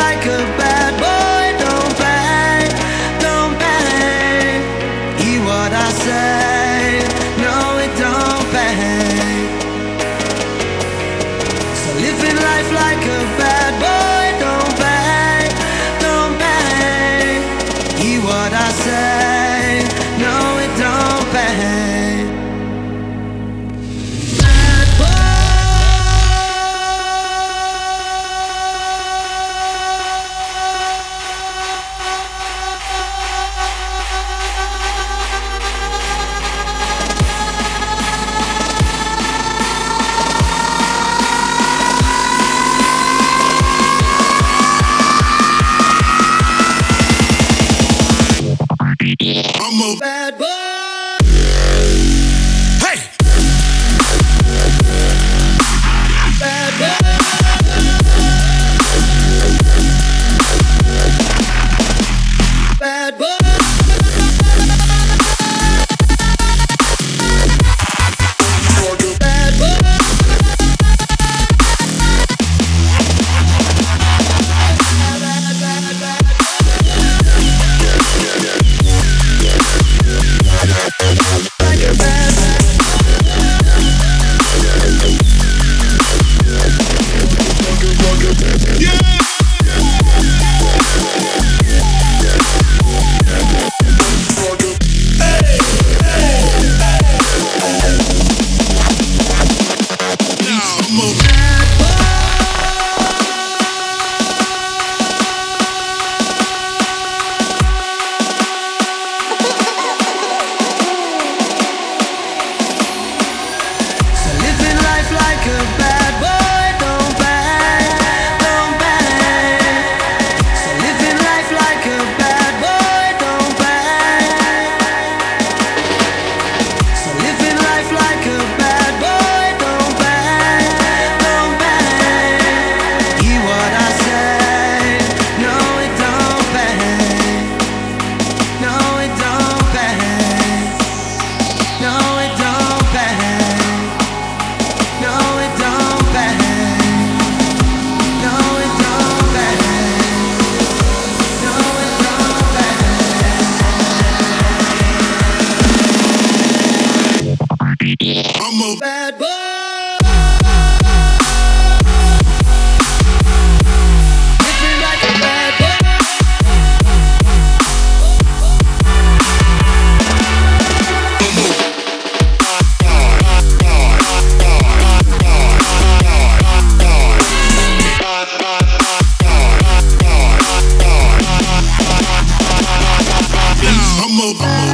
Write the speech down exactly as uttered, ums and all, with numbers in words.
like a bad boy. Don't bang, don't bang. Hear what I say. No, it don't bang. So living life like a bad boy. Don't bang, don't bang. Hear what I say. No, it don't bang. Bad boy. I'm a bad boy. Hey, bad boy. Bad boy. Bad boy. Like a bad boy. Like a bad boy, don't bang, don't bang. So living life like a bad boy, don't bang. So living life like a bad boy, don't bang, don't bang. Hear what I say. No, it don't bang. No, it don't bang. No, it don't bang. No, it don't bang. No, it don't bang. No, it don't bang. I'm a bad boy. Living like a bad boy. I'm a